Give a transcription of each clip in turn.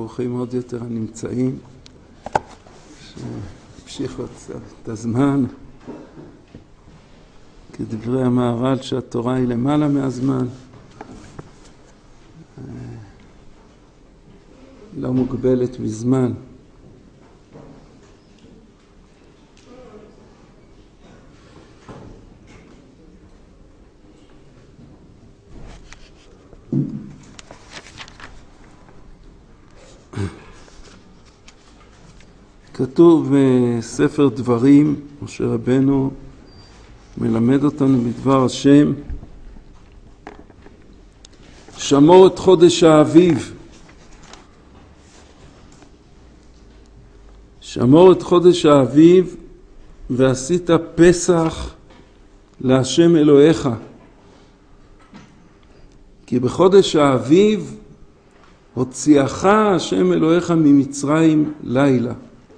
ברוכים עוד יותר הנמצאים שהמשיכו את הזמן, כדברי המהר"ל שהתורה היא למעלה מהזמן, לא מוגבלת בזמן. כתוב בספר דברים, משה רבנו מלמד אותנו בדבר השם, שמור את חודש האביב. שמור את חודש האביב ועשית פסח להשם אלוהיך. כי בחודש האביב הוציאך השם אלוהיך ממצרים לילה.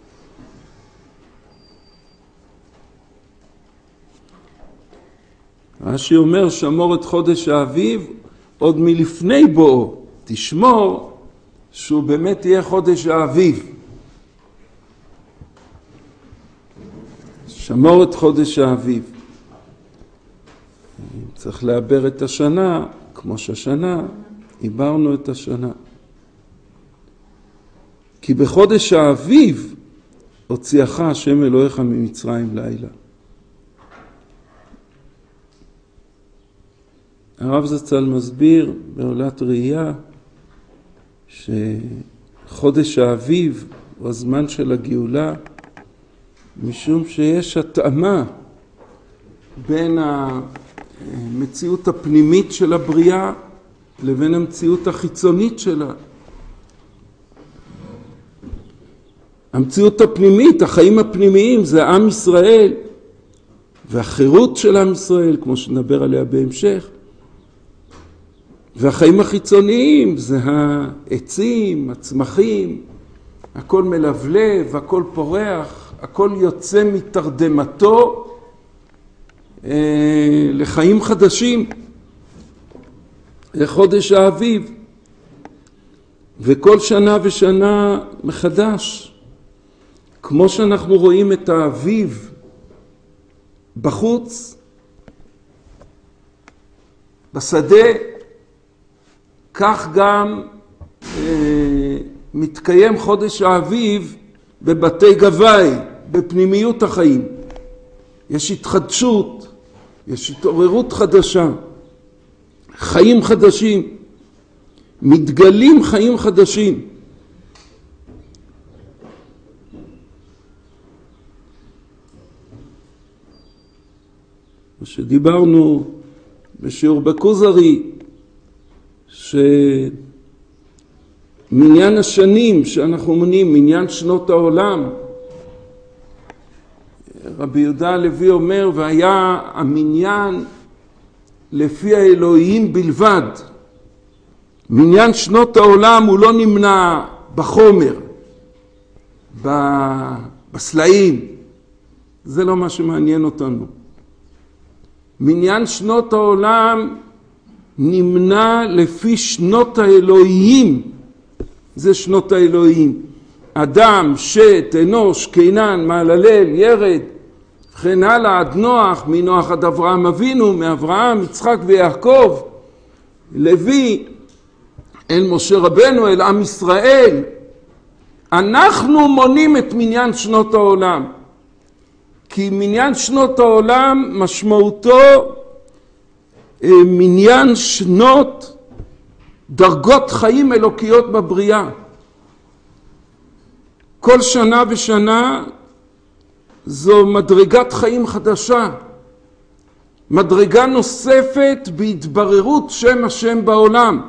רש"י אומר שמור את חודש האביב עוד מלפני בואו, תשמור שהוא באמת יהיה חודש האביב. שמור את חודש האביב. צריך לעבר את השנה, כמו שהשנה, עיברנו את השנה. כי בחודש האביב הוציאך השם אלוהיך ממצרים לילה. הרב זצ"ל מסביר בעולת ראייה שחודש האביב הוא הזמן של הגאולה, משום שיש התאמה בין המציאות הפנימית של הבריאה לבין המציאות החיצונית שלה. המציאות הפנימית, החיים הפנימיים, זה עם ישראל והחירות של עם ישראל, כמו שנדבר עליה בהמשך. והחיים החיצוניים זה העצים, הצמחים, הכל מלבלב, הכל פורח, הכל יוצא מתרדמתו לחיים חדשים, לחודש האביב. וכל שנה ושנה מחדש, כמו שאנחנו רואים את האביב בחוץ, בשדה, כך גם מתקיים חודש האביב בבתי גבאי, בפנימיות החיים. יש התחדשות, יש התעוררות חדשה, חיים חדשים, מתגלים חיים חדשים. מה שדיברנו בשיעור בכוזרי, שמניין השנים שאנחנו מונים, מניין שנות העולם, רבי יהודה הלוי אומר, והיה המניין לפי האלוהים בלבד. מניין שנות העולם הוא לא נמנע בחומר, בסלעים, זה לא מה שמעניין אותנו. מניין שנות העולם נמנע לפי שנות האלוהים. זה שנות האלוהים. אדם, שת, אנוש, קינן, מהללל, ירד, וכן הלאה עד נוח, מנוח עד אברהם אבינו, מאברהם, יצחק ויעקב, לוי, אל משה רבנו, אל עם ישראל. אנחנו מונים את מניין שנות העולם. כי מניין שנות העולם משמעותו מניין שנות דרגות חיים אלוקיות בבריאה. כל שנה ושנה זו מדרגת חיים חדשה, מדרגה נוספת בהתבררות שם השם בעולם.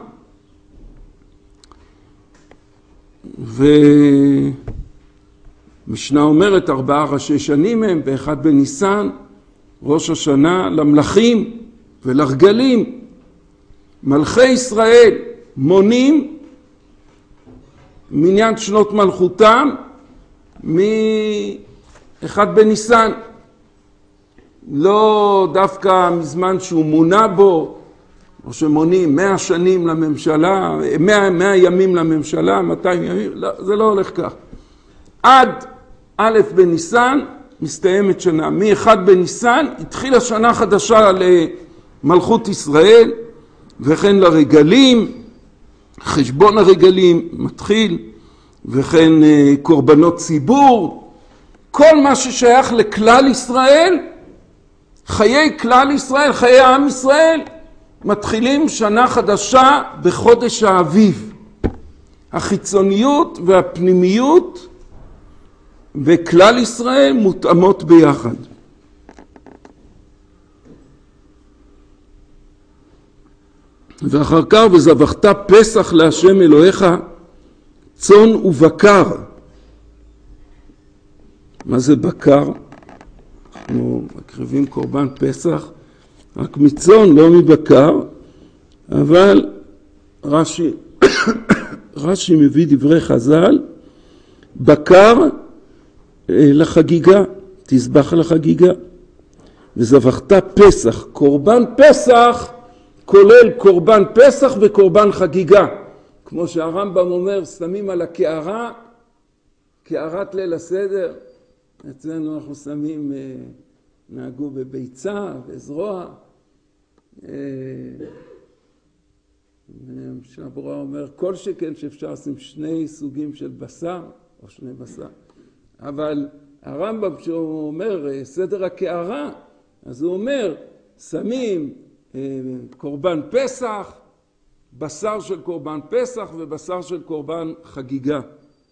ומשנה אומרת 4 ראשי שנים הם, באחד בניסן, ראש השנה למלכים ולרגלים. מלכי ישראל מונים מניין שנות מלכותם מאחד בניסן. לא דווקא מזמן שהוא מונה בו, או שמונים 100 שנים לממשלה, 100 ימים לממשלה, 200 ימים, לא, זה לא הולך כך. עד א' בניסן מסתיימת שנה. מ-1 בניסן התחילה שנה חדשה למלכות ישראל, וכן לרגלים, חשבון הרגלים מתחיל, וכן קורבנות ציבור, כל מה ששייך לכלל ישראל, חיי כלל ישראל, חיי עם ישראל, מתחילים שנה חדשה בחודש האביב. החיצוניות והפנימיות וכלל ישראל מותאמות ביחד. ואחר כך וזבחת פסח להשם אלוהיך צאן ובקר. מה זה בקר? אנחנו מקריבים קורבן פסח רק מצאן, לא מבקר, אבל רש"י מביא דברי חז"ל, בקר לחגיגה, תזבח לחגיגה. וזבחת פסח, קורבן פסח כולל קורבן פסח וקורבן חגיגה. כמו שהרמב"ם אומר, שמים על הקערה, קערת ליל הסדר, אצלנו אנחנו שמים, נהגו בביצה, בזרוע. שהברורה אומר, כל שכן שאפשר לשים 2 סוגים של בשר, או 2 בשר. אבל הרמב"ם כשהוא אומר סדר הקערה, אז הוא אומר, שמים קורבן פסח, בשר של קורבן פסח ובשר של קורבן חגיגה.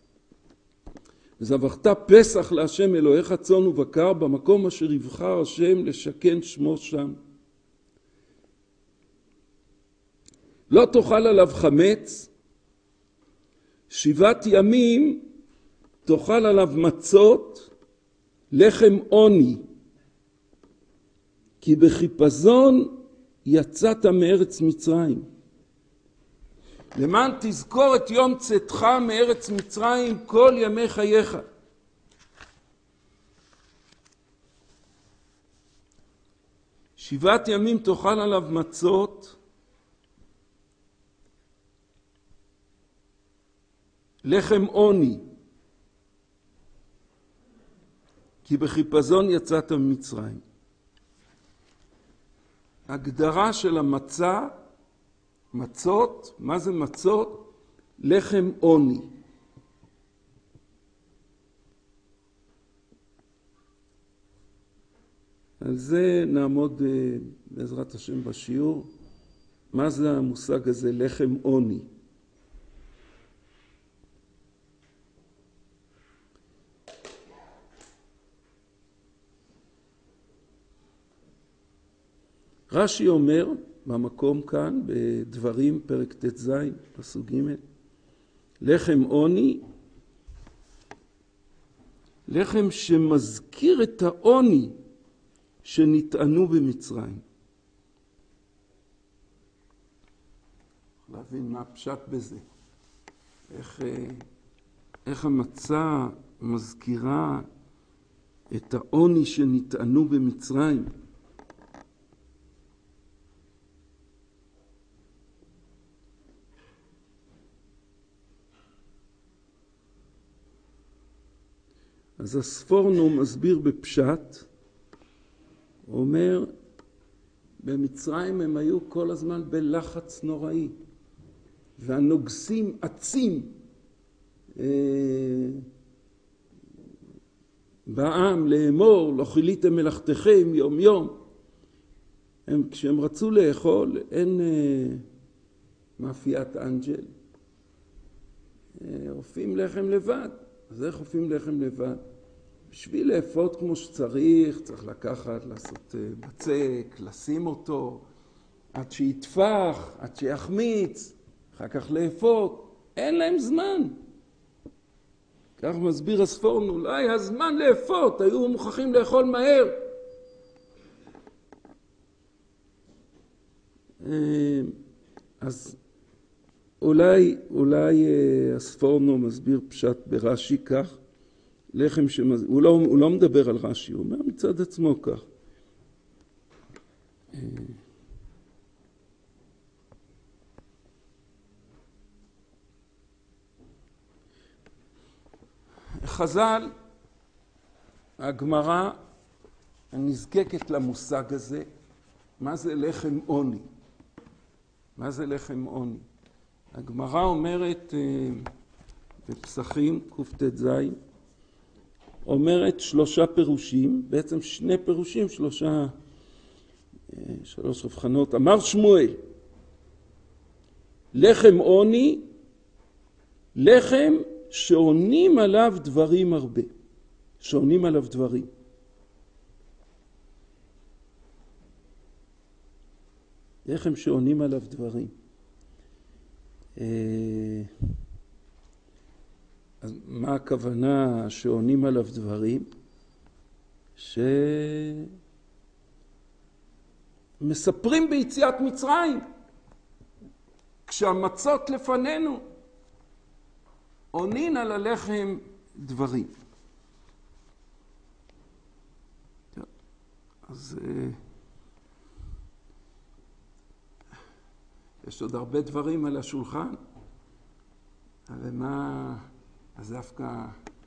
וזבחת פסח להשם אלוהיך צאן ובקר במקום אשר יבחר השם לשכן שמו שם. לא תאכל עליו חמץ, 7 ימים תאכל עליו מצות, לחם עוני, כי בחיפזון יצאת מארץ מצרים. למען תזכור את יום צאתך מארץ מצרים כל ימי חייך. שבעת ימים תאכל עליו מצות, לחם עוני, כי בחיפזון יצאת ממצרים. הגדרה של המצה, מצות, מה זה מצות? לחם עוני. על זה נעמוד בעזרת השם בשיעור. מה זה המושג הזה, לחם עוני? רש"י אומר במקום כאן, בדברים פרק ט"ז, פסוק ג', לחם עוני, לחם שמזכיר את העוני שנטענו במצרים. להבין מה הפשט בזה. איך המצה מזכירה את העוני שנטענו במצרים. אז הספורנו מסביר בפשט, הוא אומר, במצרים הם היו כל הזמן בלחץ נוראי, והנוגסים עצים בעם לאמור, לא חיליתם מלאכתכם יום יום. כשהם רצו לאכול, אין מאפיית אנג'ל, אופים לחם לבד. אז איך אופים לחם לבד? בשביל לאפות כמו שצריך, צריך לקחת, לעשות בצק, לשים אותו, עד שיתפח, עד שיחמיץ, אחר כך לאפות. אין להם זמן. כך מסביר הספורנו, לא היה זמן לאפות, היו מוכרחים לאכול מהר. אז אולי הספורנו מסביר פשט ברש"י כך, לחם הוא לא מדבר על רש"י, הוא אומר מצד עצמו כך. חז"ל, הגמרא נזקקת למושג הזה, מה זה לחם עוני? מה זה לחם עוני? הגמרא אומרת בפסחים, קט"ז, אומרת 3 פירושים, בעצם 2 פירושים, 3 הבחנות. אמר שמואל, לחם עוני, לחם שעונים עליו דברים הרבה. שעונים עליו דברים. לחם שעונים עליו דברים. אז מה הכוונה שעונים עליו דברים? שמספרים ביציאת מצרים. כשהמצות לפנינו, עונין על הלחם דברים. אז יש עוד הרבה דברים על השולחן, אבל מה, אז דווקא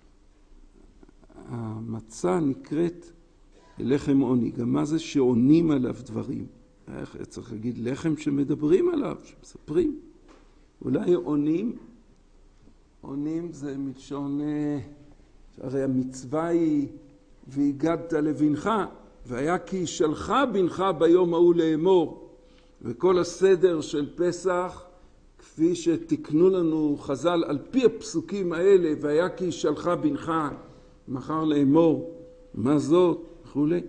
המצה נקראת לחם עוני. גם מה זה שעונים עליו דברים? צריך להגיד לחם שמדברים עליו, שמספרים. אולי עונים, עונים זה מלשון, הרי המצווה היא והגדת לבנך, והיה כי ישאלך בנך ביום ההוא לאמור. וכל הסדר של פסח, כפי שתקנו לנו חז"ל על פי הפסוקים האלה, והיה כי ישאלך בנך מחר לאמור, מה זאת? וכולי.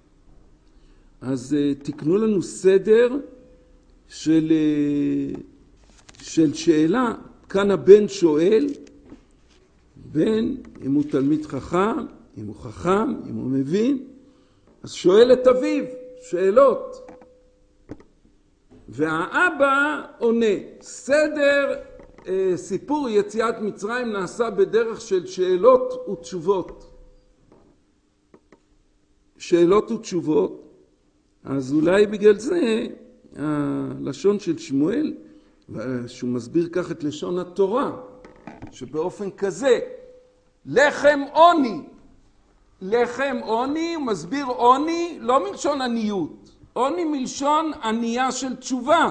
אז תקנו לנו סדר של שאלה. כאן הבן שואל, בן, אם הוא תלמיד חכם, אם הוא חכם, אם הוא מבין, אז שואל את אביו שאלות. והאבא עונה. סדר סיפור יציאת מצרים נעשה בדרך של שאלות ותשובות. שאלות ותשובות. אז אולי בגלל זה הלשון של שמואל, שהוא מסביר כך את לשון התורה, שבאופן כזה, לחם עוני. לחם עוני, הוא מסביר עוני לא מלשון עניות. עוני מלשון ענייה של תשובה.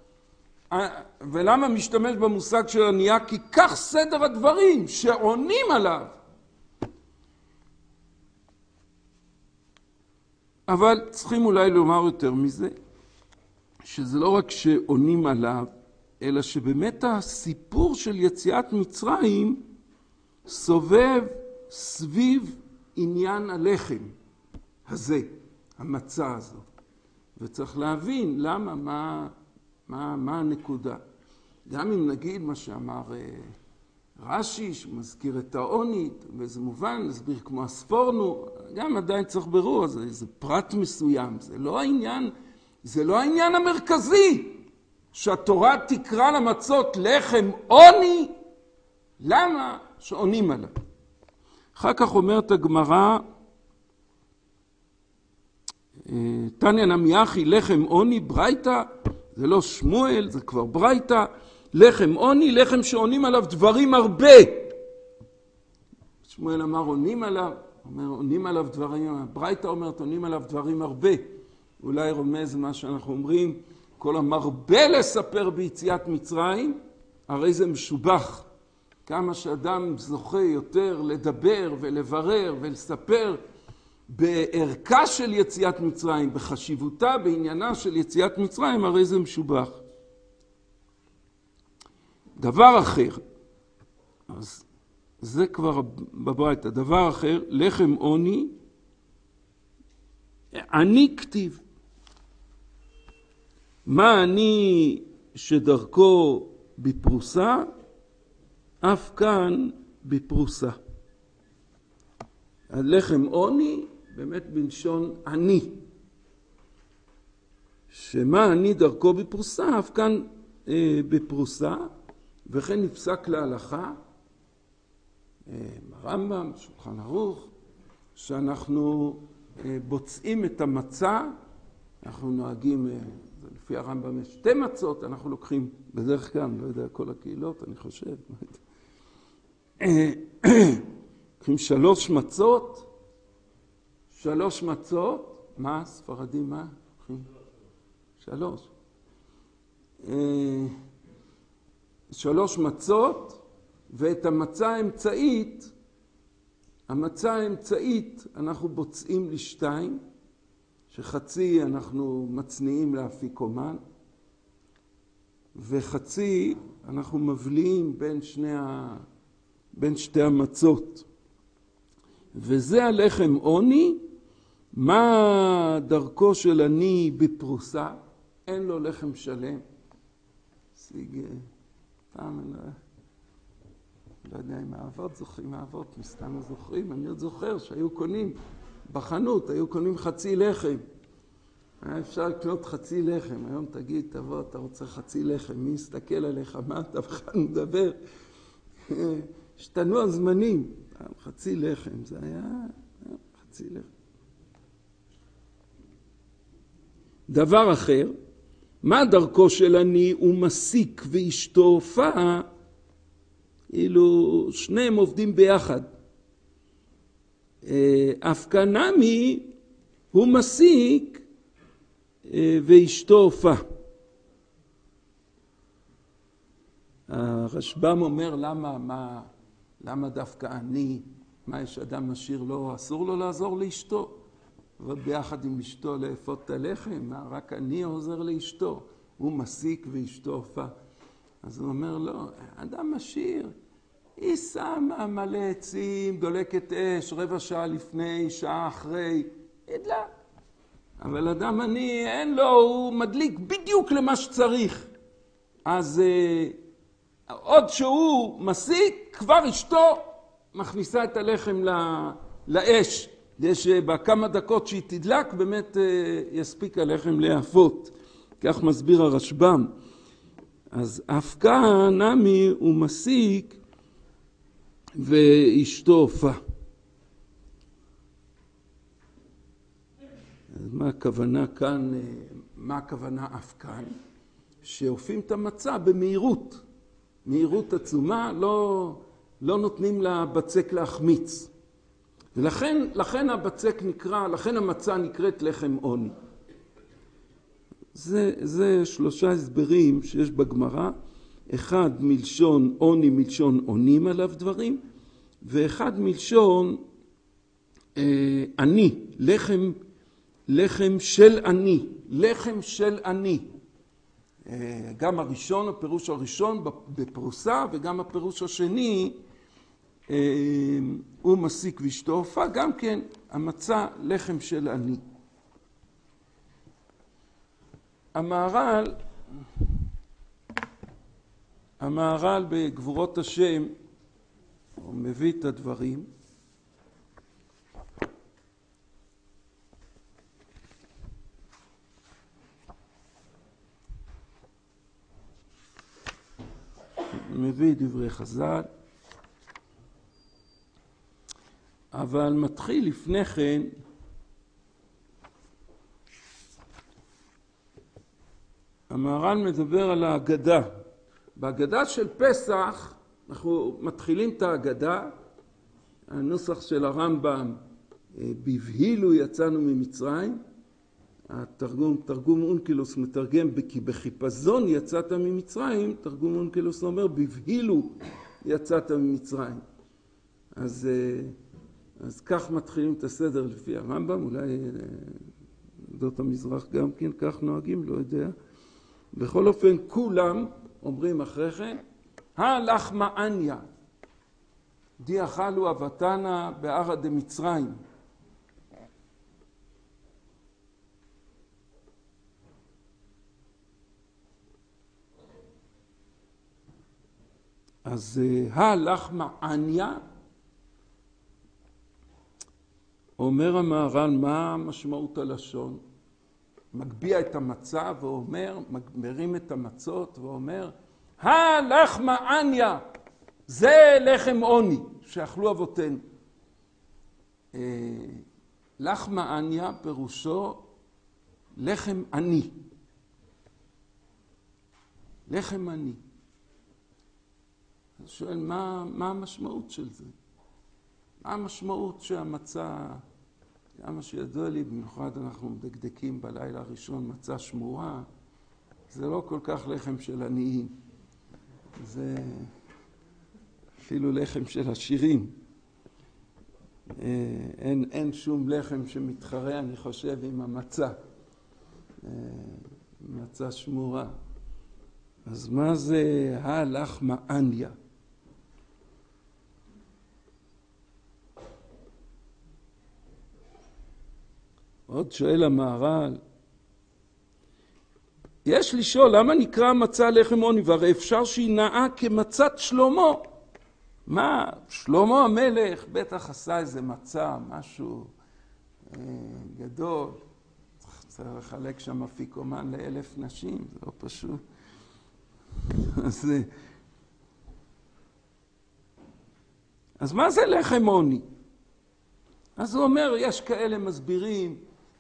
ולמה משתמש במושג של ענייה? כי כך סדר הדברים שעונים עליו. אבל צריכים אולי לומר יותר מזה, שזה לא רק שעונים עליו, אלא שבאמת הסיפור של יציאת מצרים סובב סביב עניין הלחם הזה, המצה הזו. וצריך להבין למה, מה הנקודה. גם אם נגיד מה שאמר רש"י, שמזכיר את העוני, באיזה מובן, נסביר כמו הספורנו, גם עדיין צריך ברור, זה פרט מסוים, זה לא העניין המרכזי, שהתורה תקרא למצות לחם עוני, למה? שעונים עליו. אחר כך אומרת הגמרא, תניא נמי אחי לחם עוני ברייתא, זה לא שמואל, זה כבר ברייתא, לחם עוני, לחם שעונים עליו דברים הרבה. שמואל אמר עונים עליו, אומר עונים עליו דברים, ברייתא אומרת עונים עליו דברים הרבה. אולי רומז מה שאנחנו אומרים, כל המרבה לספר ביציאת מצרים, הרי זה משובח. כמה שאדם זוכה יותר לדבר ולברר ולספר בערכה של יציאת מצרים, בחשיבותה, בעניינה של יציאת מצרים, הרי זה משובח. דבר אחר, אז זה כבר בברייתא, דבר אחר, לחם עוני, אני כתיב. מה אני שדרכו בפרוסה, אף כאן בפרוסה. הלחם עוני, באמת בלשון אני. שמה אני דרכו בפרוסה, אף כאן בפרוסה, וכן נפסק להלכה, הרמב"ם, שולחן ערוך, שאנחנו בוצעים את המצה, אנחנו נוהגים, לפי הרמב"ם יש 2 מצות, אנחנו לוקחים בדרך כלל, לא יודע, כל הקהילות, אני חושב. לוקחים 3 מצות, מה? ספרדים מה? 3. 3 מצות, ואת המצה האמצעית אנחנו בוצעים ל2, שחצי אנחנו מצניעים לאפיקומן, וחצי אנחנו מבליעים בין שתי המצות. וזה הלחם עוני. מה דרכו של עני בפרוסה? אין לו לחם שלם. פעם אני לא יודע אם האבות זוכרים, האבות מסתם זוכרים, אני עוד זוכר שהיו קונים בחנות, היו קונים חצי לחם. היה אפשר לקנות חצי לחם. היום תגיד, תבוא, אתה רוצה חצי לחם, מי יסתכל עליך, מה אתה בכלל מדבר? השתנו הזמנים. חצי לחם, זה היה חצי לחם. דבר אחר, מה דרכו של עני? הוא מסיק ואשתו הופעה, אילו שניהם עובדים ביחד. אפקנמי הוא מסיק ואשתו הופעה. הרשב"ם אומר למה דווקא עני, מה יש אדם משאיר לו, אסור לו לעזור לאשתו, אבל ביחד עם אשתו לאפות את הלחם, רק עני עוזר לאשתו, הוא מסיק ואשתו הופעה. אז הוא אומר לא, אדם משאיר, היא שמה מלא עצים, דולקת אש, רבע שעה לפני, שעה אחרי, ידלה. אבל אדם עני אין לו, הוא מדליק בדיוק למה שצריך. אז עוד שהוא מסיק, כבר אשתו מכניסה את הלחם לאש. יש בכמה דקות שהיא תדלק, באמת יספיק הלחם להפות. כך מסביר הרשב"ם. אז אפקנמי הוא מסיק ואשתו הופעה. מה הכוונה כאן, מה הכוונה אפקן? שהופים את המצה במהירות. מהירות עצומה, לא נותנים לבצק להחמיץ. ולכן הבצק נקרא, לכן המצה נקראת לחם עוני. זה 3 הסברים שיש בגמרא. אחד מלשון עוני, מלשון עונים עליו דברים, ואחד מלשון עני, לחם של עני, לחם של עני. גם הראשון, הפירוש הראשון בפרוסה, וגם הפירוש השני, הוא מסיק ואשתו הופעה, גם כן המצה לחם של עני. המהר"ל בגבורות השם, הוא מביא את הדברים. מביא דברי חז"ל, אבל מתחיל לפני כן המהר"ל מדבר על ההגדה. בהגדה של פסח אנחנו מתחילים את ההגדה, הנוסח של הרמב"ם, בבהילו יצאנו ממצרים, תרגום אונקלוס מתרגם כי בחיפזון יצאת ממצרים, תרגום אונקלוס אומר בבהילו יצאת ממצרים. אז כך מתחילים את הסדר לפי הרמב"ם, אולי עדות המזרח גם כן כך נוהגים, לא יודע. בכל אופן כולם אומרים אחרי כן, הלחמה עניה, די אכלו אבתנה בערה דמצרים. אז הלחמה עניה, אומר המהר"ל, מה משמעות הלשון? מגביע את המצה ואומר, מרים את המצות ואומר, הלחמה עניה, זה לחם עוני שאכלו אבותינו. לחמה עניה פירושו לחם עני. לחם עני. אז שואל, מה המשמעות של זה? המשמעות שהמצה, כמה שידוע לי, במיוחד אנחנו מדקדקים בלילה הראשון, מצה שמורה, זה לא כל כך לחם של עניים. זה אפילו לחם של עשירים. אין שום לחם שמתחרה, אני חושב, עם המצה. מצה שמורה. אז מה זה הלחמה אניה? עוד שואל המהר"ל, יש לשאול למה נקרא מצה לחם עוני, והרי אפשר שהיא נעה כמצת שלמה. מה, שלמה המלך בטח עשה איזה מצה, משהו גדול. צריך לחלק שם אפיקומן ל1,000 נשים, זה לא פשוט. אז מה זה לחם עוני? אז הוא אומר, יש כאלה מסבירים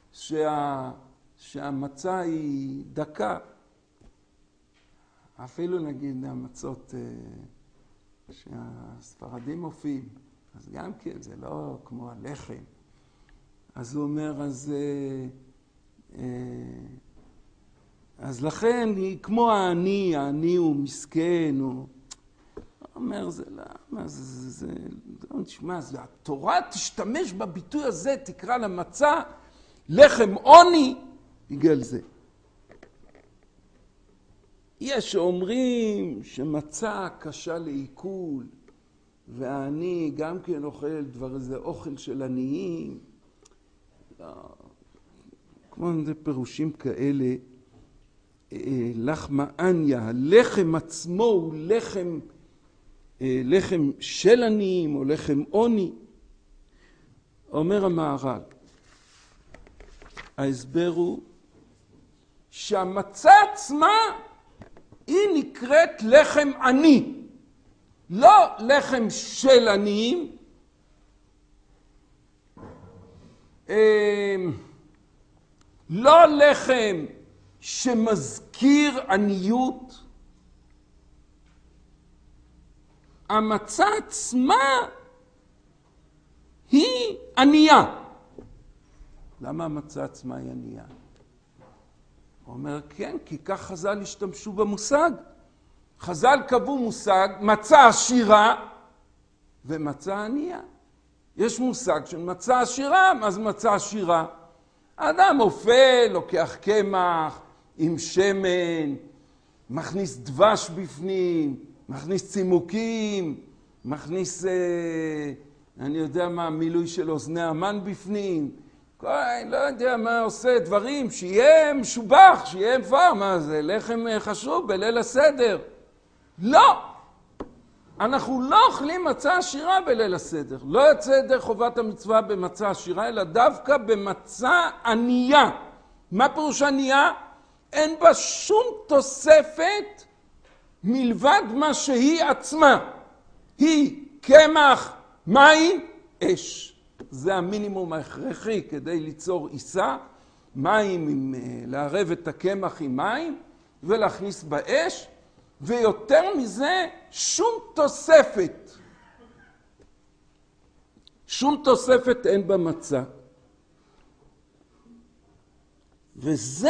שהמצה היא דקה. אפילו נגיד המצות שהספרדים מופיעים, אז גם כן זה לא כמו הלחם. אז הוא אומר, אז לכן היא כמו העני הוא מסכן, הוא אומר, זה למה, זה לא נשמע, התורה תשתמש בביטוי הזה, תקרא למצה לחם עוני, בגלל זה. יש שאומרים שמצה קשה לעיכול, והעני גם כן אוכל דבר איזה אוכל של עניים. לא, כמו זה פירושים כאלה, לחמה אניה, הלחם עצמו הוא לחם של עניים או לחם עוני. אומר המהר"ל, ההסבר הוא שהמצה עצמה היא נקראת לחם עני, לא לחם של עניים, לא לחם שמזכיר עניות. המצה עצמה היא ענייה. למה המצה עצמה היא ענייה? הוא אומר, כן, כי כך חז"ל השתמשו במושג. חז"ל קבעו מושג, מצה עשירה ומצה ענייה. יש מושג של מצה עשירה, מה זה מצה עשירה? האדם אופה, לוקח קמח עם שמן, מכניס דבש בפנים, מכניס צימוקים, מכניס, אני יודע מה, מילוי של אוזני המן בפנים. לא יודע מה עושה, דברים, שיהיה משובח, שיהיה מפואר, מה זה, לחם חשוב בליל הסדר. לא! אנחנו לא אוכלים מצה עשירה בליל הסדר. לא יוצא ידי חובת המצווה במצה עשירה, אלא דווקא במצה ענייה. מה פירוש ענייה? אין בה שום תוספת מלבד מה שהיא עצמה. היא קמח, מים, אש. זה המינימום ההכרחי כדי ליצור עיסה, מים, לערב את הקמח עם מים ולהכניס באש, ויותר מזה שום תוספת. שום תוספת אין במצה. וזה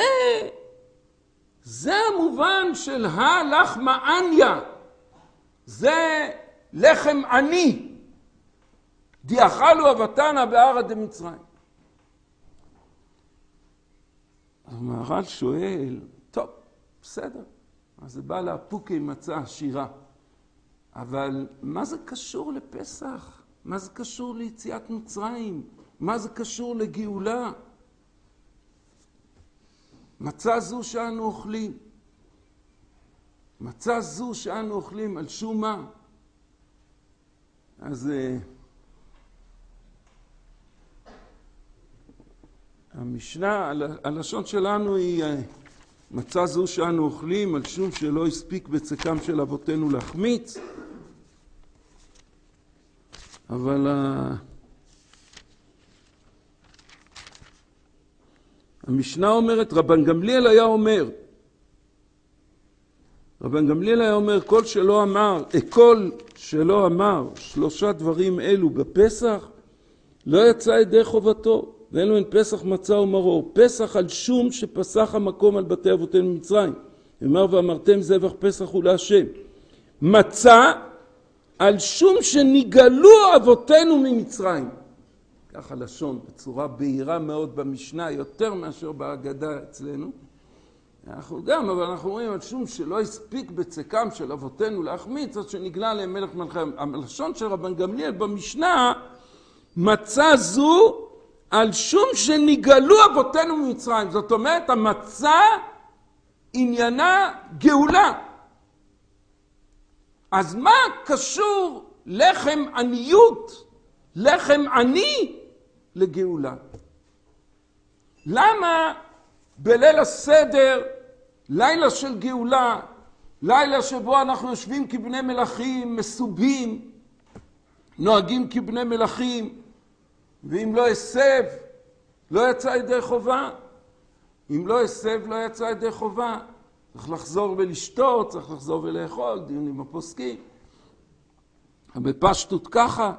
המובן של הלחמה אניה. זה לחם עני. דיאכלו אבותינו בהר דמצרים. המהר"ל שואל, טוב, בסדר. אז זה בא להפוקי מצה עשירה. אבל מה זה קשור לפסח? מה זה קשור ליציאת מצרים? מה זה קשור לגאולה? מצה זו שאנו אוכלים. מצה זו שאנו אוכלים על שום מה? אז המשנה, הלשון שלנו היא מצה זו שאנו אוכלים על שום שלא הספיק בצקם של אבותינו להחמיץ. אבל המשנה אומרת, רבן גמליאל היה אומר, רבן גמליאל היה אומר, כל שלא אמר 3 דברים אלו בפסח, לא יצא ידי חובתו, ואלו הן פסח מצה ומרור. פסח על שום שפסח המקום על בתי אבותינו במצרים. אמר ואמרתם זבח פסח הוא להשם. מצה על שום שנגאלו אבותינו ממצרים. ככה לשון, בצורה בהירה מאוד במשנה, יותר מאשר בהגדה אצלנו. אבל אנחנו רואים על שום שלא הספיק בצקם של אבותינו להחמיץ, עד שנגלה להם מלך מלכי. הלשון של רבן גמליאל במשנה, מצה זו על שום שנגאלו אבותינו ממצרים. זאת אומרת, המצה עניינה גאולה. אז מה קשור לחם עניות, לחם עני, לגאולה? למה בליל הסדר, לילה של גאולה, לילה שבו אנחנו יושבים כבני מלכים, מסובים, נוהגים כבני מלכים, ואם לא הסב, לא יצא ידי חובה. אם לא הסב, לא יצא ידי חובה. צריך לחזור ולשתות, צריך לחזור ולאכול, דיונים הפוסקים. בפשטות ככה.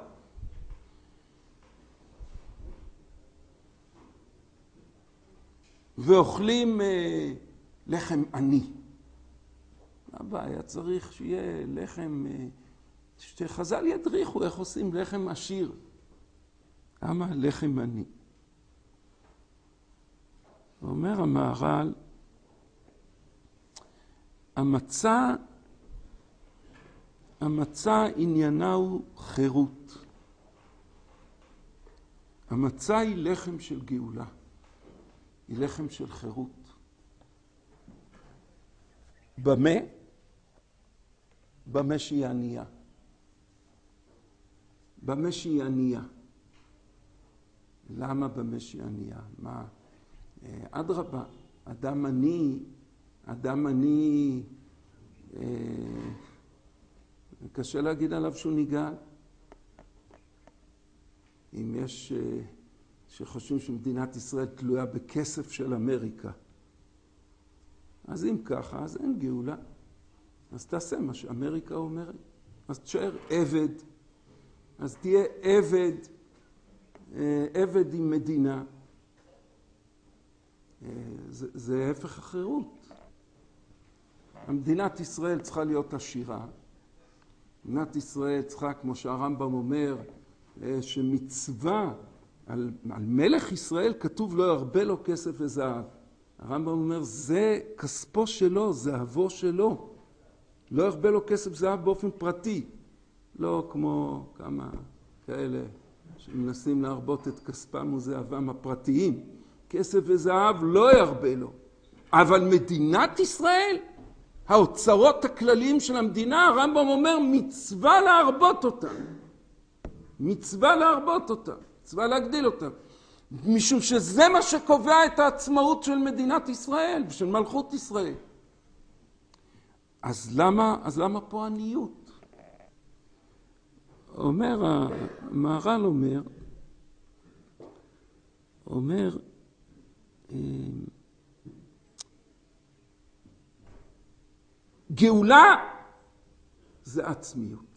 ואוכלים לחם עני. מה הבעיה? צריך שיהיה לחם, שחז"ל ידריכו איך עושים לחם עשיר. למה לחם עני? אומר המהר"ל, המצה עניינה הוא חירות. המצה היא לחם של גאולה. היא לחם של חירות. במה שהיא ענייה. במה שהיא ענייה. למה במה שהיא ענייה? מה? אדרבה, אדם עני, קשה להגיד עליו שהוא נגאל. אם יש שחושבים שמדינת ישראל תלויה בכסף של אמריקה, אז אם ככה, אז אין גאולה. אז תעשה מה שאמריקה אומרת. אז תשאר עבד. אז תהיה עבד עם מדינה. זה הפך החירות. המדינת ישראל צריכה להיות עשירה. מדינת ישראל צריכה, כמו שהרמב"ם אומר, שמצווה על מלך ישראל כתוב לא ירבה לו כסף וזהב. הרמב"ם אומר, זה כספו שלו, זהבו שלו. לא ירבה לו כסף וזהב באופן פרטי. לא כמו כמה כאלה שמנסים להרבות את כספם וזהבם הפרטיים. כסף וזהב לא ירבה לו. אבל מדינת ישראל, האוצרות הכלליים של המדינה, הרמב"ם אומר, מצווה להרבות אותם. מצווה להרבות אותם. מצווה להגדיל אותם. משום שזה מה שקובע את העצמאות של מדינת ישראל ושל מלכות ישראל. אז למה פה עניות? המהר"ל אומר, גאולה זה עצמיות.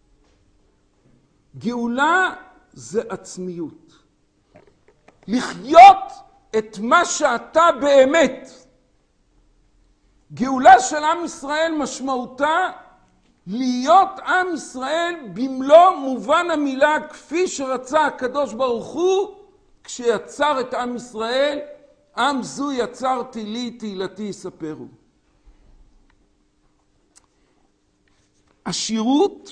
גאולה זה עצמיות. לחיות את מה שאתה באמת. גאולה של עם ישראל משמעותה להיות עם ישראל במלוא מובן המילה, כפי שרצה הקדוש ברוך הוא כשיצר את עם ישראל. עם זו יצרתי לי, תהילתי יספרו. עשירות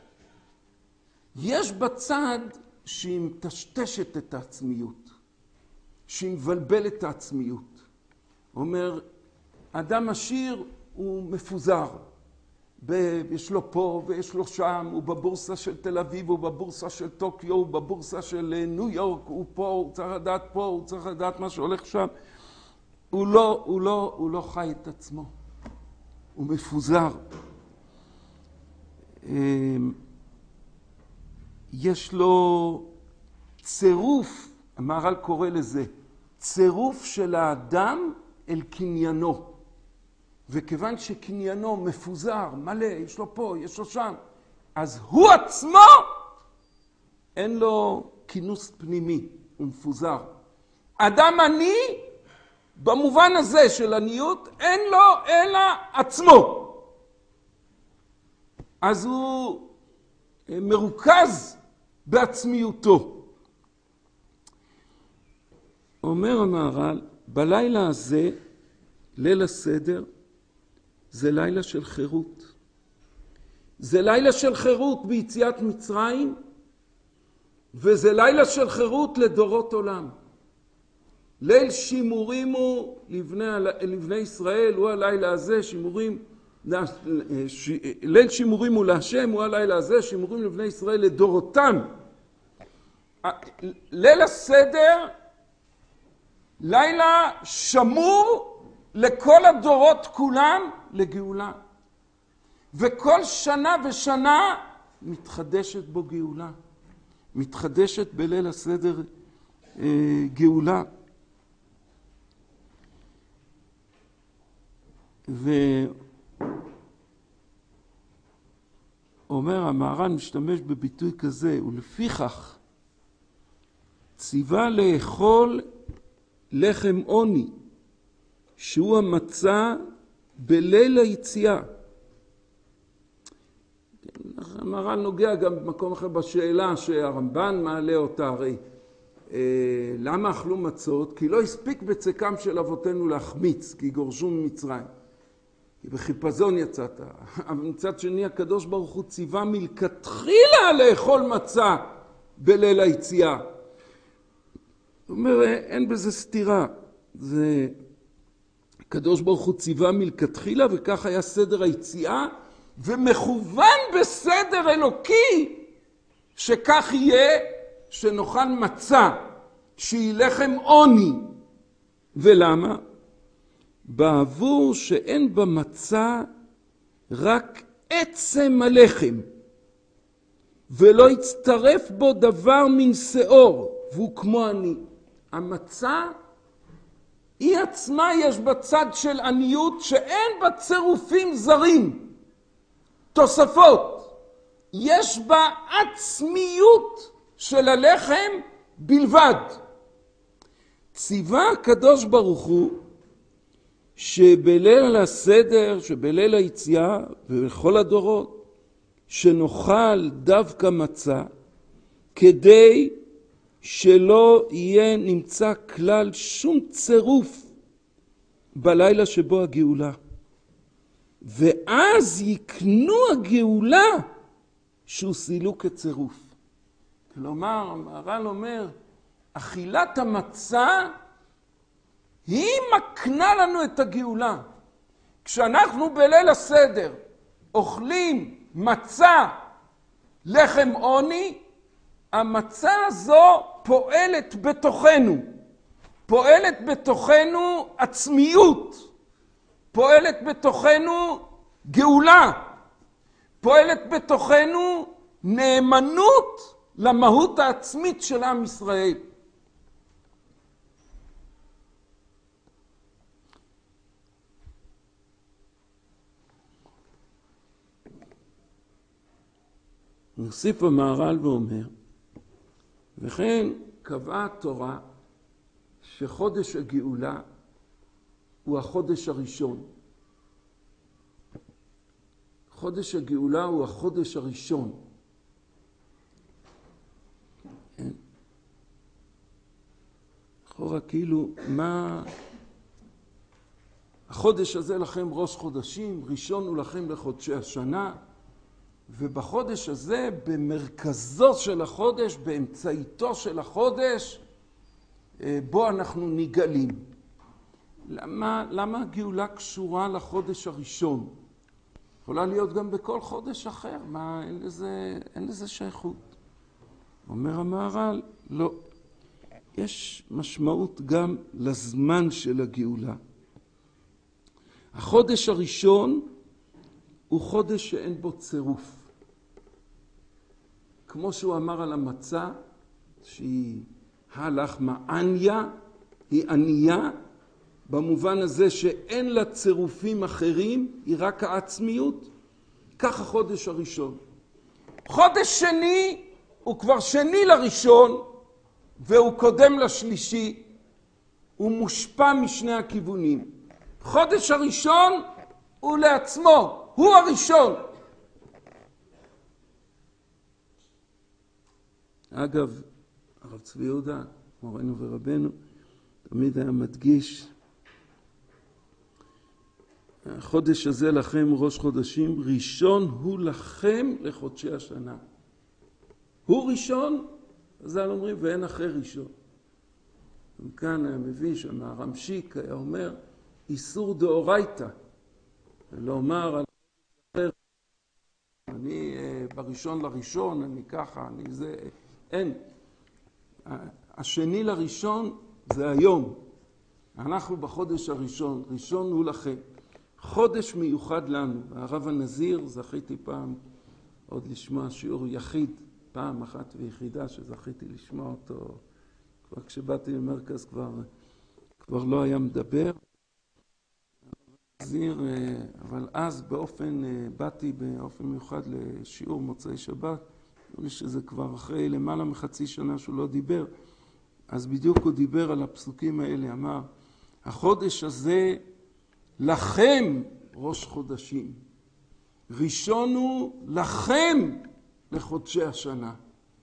יש בצד שהיא מטשטשת את העצמיות, שהיא מבלבלת את העצמיות. אומר, אדם עשיר הוא מפוזר, יש לו פה ויש לו שם, הוא בבורסה של תל אביב, הוא בבורסה של טוקיו, הוא בבורסה של ניו יורק, הוא פה, הוא צריך לדעת פה, הוא צריך לדעת מה שהולך שם. הוא לא חי את עצמו, הוא מפוזר. יש לו צירוף, המהר"ל קורא לזה, צירוף של האדם אל קניינו. וכיוון שקניינו מפוזר, מלא, יש לו פה, יש לו שם, אז הוא עצמו אין לו כינוס פנימי, הוא מפוזר. אדם עני, במובן הזה של עניות, אין לו אלא עצמו. אז הוא מרוכז בעצמיותו. אומר המהר"ל, בלילה הזה, ליל הסדר, זה לילה של חירות. זה לילה של חירות ביציאת מצרים, וזה לילה של חירות לדורות עולם. ליל שימורים הוא לבני ישראל, הוא הלילה הזה, ליל שימורים הוא להשם, הוא הלילה הזה, שימורים לבני ישראל לדורותם. ליל הסדר, לילה שמור לכל הדורות כולם לגאולה. וכל שנה ושנה מתחדשת בו גאולה. מתחדשת בליל הסדר גאולה. ואומר המהר"ל משתמש בביטוי כזה, ולפיכך ציווה לאכול לחם עוני, שהוא המצה בליל היציאה. המהר"ל נוגע גם במקום אחר בשאלה שהרמב"ן מעלה אותה, הרי למה אכלו מצות? כי לא הספיק בצקם של אבותינו להחמיץ, כי גורשו ממצרים. כי בחיפזון יצאת. אבל מצד שני הקדוש ברוך הוא ציווה מלכתחילה לאכול מצה בליל היציאה. הוא אומר, אין בזה סתירה. זה הקדוש ברוך הוא ציווה מלכתחילה, וכך היה סדר היציאה, ומכוון בסדר אלוקי, שכך יהיה שנאכל מצה, שהיא לחם עוני. ולמה? בעבור שאין במצה רק עצם הלחם, ולא יצטרף בו דבר מן שאור, והוא כמו אני. המצה היא עצמה יש בצד של עניות שאין בה צירופים זרים, תוספות. יש בה עצמיות של הלחם בלבד. ציווה הקדוש ברוך הוא שבליל הסדר, שבליל היציאה ובכל הדורות, שנאכל דווקא מצה, כדי שלא יהיה נמצא כלל שום צירוף בלילה שבו הגאולה. ואז יקנו הגאולה שהוא סילוק כצירוף. כלומר, המהר"ל אומר, אכילת המצה היא מקנה לנו את הגאולה. כשאנחנו בליל הסדר אוכלים מצה, לחם עוני, המצה הזו פועלת בתוכנו. פועלת בתוכנו עצמיות. פועלת בתוכנו גאולה. פועלת בתוכנו נאמנות למהות העצמית של עם ישראל. נוסיף המהר"ל ואומר, וכן קבעה התורה שחודש הגאולה הוא החודש הראשון. חודש הגאולה הוא החודש הראשון. אחורה כאילו, מה... החודש הזה לכם ראש חודשים, ראשון הוא לכם לחודשי השנה, ובחודש הזה, במרכזו של החודש, באמצעיתו של החודש, בו אנחנו נגאלים. למה הגאולה קשורה לחודש הראשון? יכולה להיות גם בכל חודש אחר, מה, אין לזה שייכות. אומר המהר"ל, לא. יש משמעות גם לזמן של הגאולה. החודש הראשון הוא חודש שאין בו צירוף. כמו שהוא אמר על המצה, שהיא הלחמה עניה, היא ענייה, במובן הזה שאין לה צירופים אחרים, היא רק העצמיות. כך החודש הראשון. חודש שני הוא כבר שני לראשון, והוא קודם לשלישי, הוא מושפע משני הכיוונים. חודש הראשון הוא לעצמו, הוא הראשון. אגב, הרב צבי יהודה, מורנו ורבנו, תמיד היה מדגיש, החודש הזה לכם ראש חודשים, ראשון הוא לכם לחודשי השנה. הוא ראשון, אז אומרים, ואין אחר ראשון. וכאן היה מביא שהרמשיק היה אומר, איסור דאורייתא, ולומר על אחר, אני בראשון לראשון, אני ככה, אני זה, אין. השני לראשון זה היום. אנחנו בחודש הראשון, ראשון הוא לכם. חודש מיוחד לנו. הרב הנזיר, זכיתי פעם עוד לשמוע שיעור יחיד, פעם אחת ויחידה שזכיתי לשמוע אותו, כבר כשבאתי למרכז כבר לא היה מדבר. הנזיר, אבל אז באתי באופן מיוחד לשיעור מוצאי שבת, נראה לי שזה כבר אחרי למעלה מחצי שנה שהוא לא דיבר, אז בדיוק הוא דיבר על הפסוקים האלה, אמר, החודש הזה לכם ראש חודשים, ראשון הוא לכם לחודשי השנה.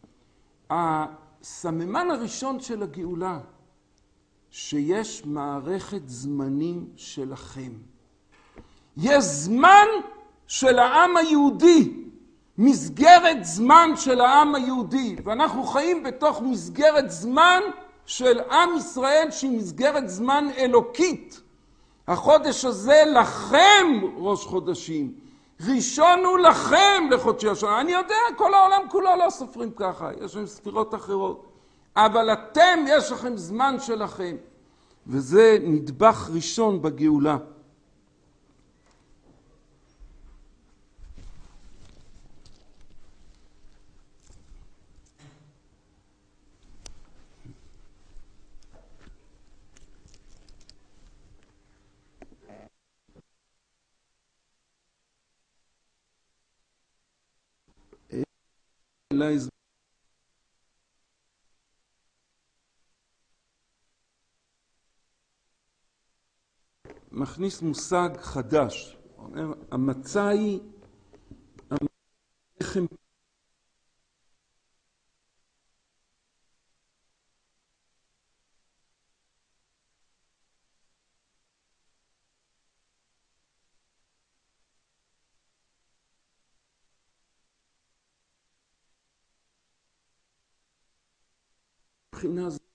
הסממן הראשון של הגאולה, שיש מערכת זמנים שלכם. יש זמן של העם היהודי, מסגרת זמן של העם היהודי, ואנחנו חיים בתוך מסגרת זמן של עם ישראל שהיא מסגרת זמן אלוקית. החודש הזה לכם ראש חודשים, ראשון הוא לכם לחודשי השנה. אני יודע, כל העולם כולו לא סופרים ככה, יש להם ספירות אחרות, אבל אתם יש לכם זמן שלכם, וזה נדבך ראשון בגאולה. מכניס מושג חדש, אומר, המצה היא לחם מבחינה זו.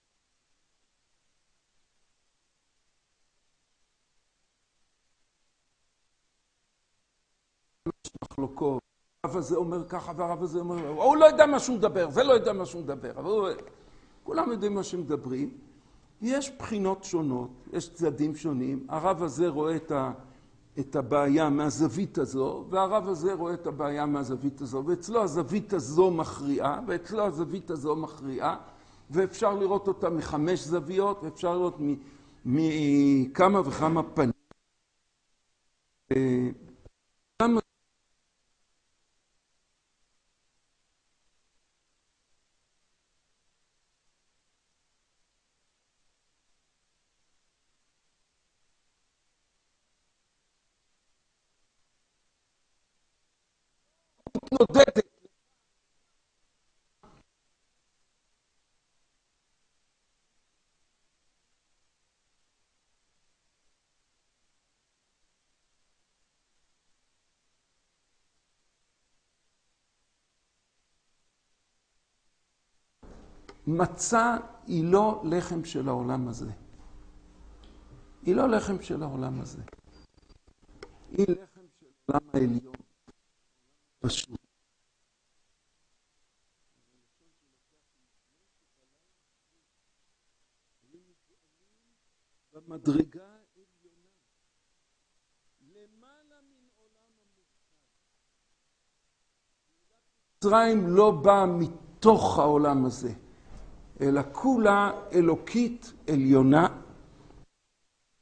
מחלוקות, הרב הזה אומר ככה והרב הזה אומר, הוא לא יודע מה שהוא מדבר, זה לא יודע מה שהוא מדבר, אבל כולם יודעים מה שמדברים. יש בחינות שונות, יש צדדים שונים, הרב הזה רואה את הבעיה מהזווית הזו, והרב הזה רואה את הבעיה מהזווית הזו, ואצלו הזווית הזו מכריעה, ואצלו הזווית הזו מכריעה, ואפשר לראות אותה מחמש זוויות, ואפשר לראות מכמה וכמה פנים. מתנודדת. מצה היא לא לחם של העולם הזה. היא לא לחם של העולם הזה. היא לחם של העולם העליון. פשוט. במדרגה העליונה, למעלה מן עולם המורכב. מצרים לא באה מתוך העולם הזה, אלא כולה אלוקית עליונה,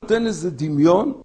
נותן איזה דמיון,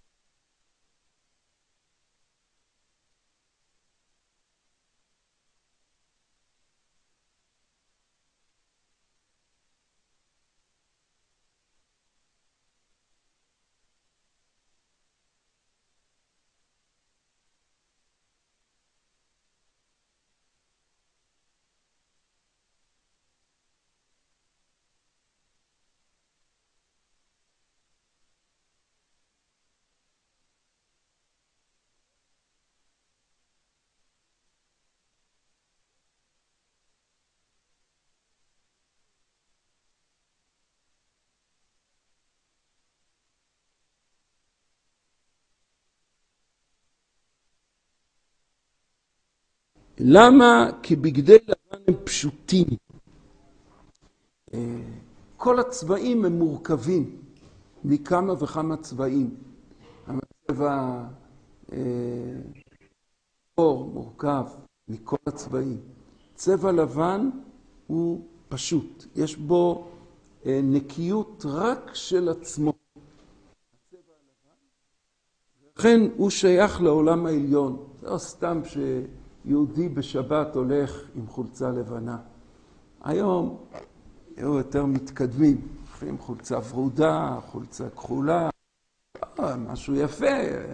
למה? כי בגדי לבן הם פשוטים. כל הצבעים הם מורכבים מכמה וכמה צבעים. הצבע אור מורכב מכל הצבעים. צבע לבן הוא פשוט. יש בו נקיות רק של עצמו. הצבע הלבן, לכן הוא שייך לעולם העליון. זה לא סתם יהודי בשבת הולך עם חולצה לבנה. היום היו יותר מתקדמים, עם חולצה ורודה, חולצה כחולה, משהו יפה.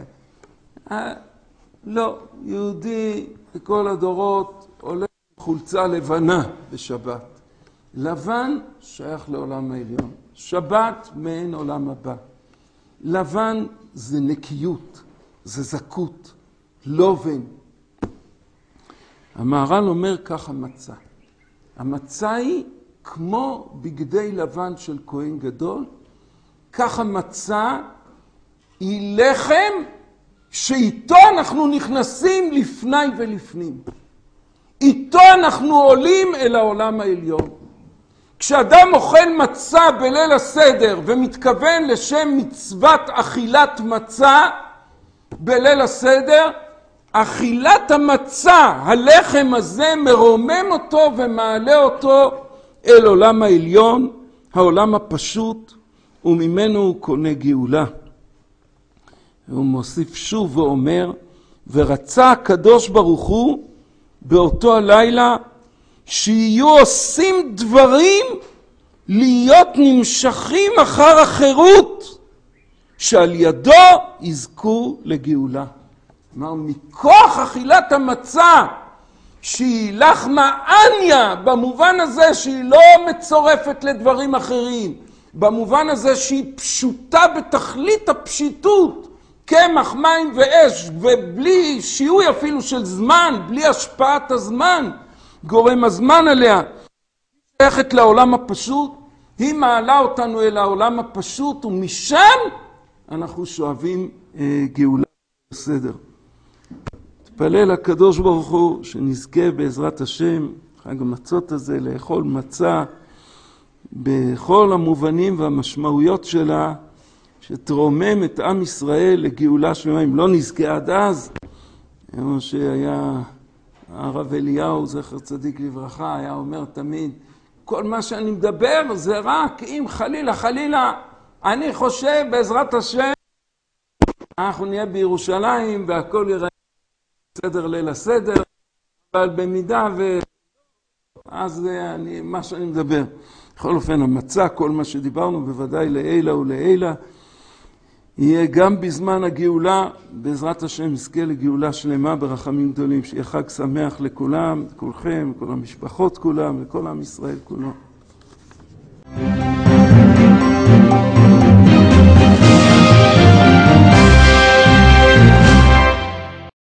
לא, יהודי בכל הדורות הולך עם חולצה לבנה בשבת. לבן שייך לעולם העליון. שבת מעין עולם הבא. לבן זה נקיות, זה זכות, לובן. המהר"ל אומר כך המצה. המצה היא כמו בגדי לבן של כהן גדול, כך המצה היא לחם שאיתו אנחנו נכנסים לפני ולפנים. איתו אנחנו עולים אל העולם העליון. כשאדם אוכל מצה בליל הסדר ומתכוון לשם מצוות אכילת מצה בליל הסדר, אכילת המצה, הלחם הזה מרומם אותו ומעלה אותו אל עולם העליון, העולם הפשוט, וממנו הוא קונה גאולה. הוא מוסיף שוב ואומר, ורצה הקדוש ברוך הוא באותו הלילה שיהיו עושים דברים להיות נמשכים אחר החירות, שעל ידו יזכו לגאולה. כלומר, מכוח אכילת המצה, שהיא לחמה אניה, במובן הזה שהיא לא מצורפת לדברים אחרים, במובן הזה שהיא פשוטה בתכלית הפשיטות, קמח, מים ואש, ובלי שיהוי אפילו של זמן, בלי השפעת הזמן, גורם הזמן עליה, שייכת לעולם הפשוט, היא מעלה אותנו אל העולם הפשוט, ומשם אנחנו שואבים גאולה בסדר. תפלל הקדוש ברוך הוא שנזכה בעזרת השם, חג המצות הזה, לאכול מצה בכל המובנים והמשמעויות שלה, שתרומם את עם ישראל לגאולה שלמה. אם לא נזכה עד אז, כמו שהיה הרב אליהו, זכר צדיק לברכה, היה אומר תמיד, כל מה שאני מדבר זה רק אם חלילה, אני חושב בעזרת השם, אנחנו נהיה בירושלים והכל יראה סדר ליל הסדר, אבל במידה אז מה שאני מדבר. בכל אופן, המצה, כל מה שדיברנו, בוודאי לעילה ולעילה, יהיה גם בזמן הגאולה, בעזרת השם נזכה לגאולה שלמה ברחמים גדולים, שיהיה חג שמח לכולם, לכולכם, לכל המשפחות כולם, לכל עם ישראל כולו.